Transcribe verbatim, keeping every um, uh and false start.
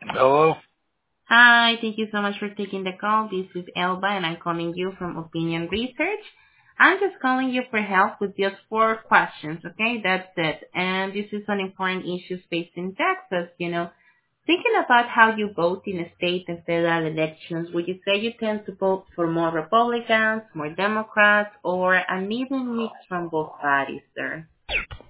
Hello? Hi, thank you so much for taking the call. This is Elba, and I'm calling you from Opinion Research. I'm just calling you for help with just four questions, okay? That's it. And this is on important issues faced in Texas, you know. Thinking about how you vote in state and federal elections, would you say you tend to vote for more Republicans, more Democrats, or an even mix from both parties, sir?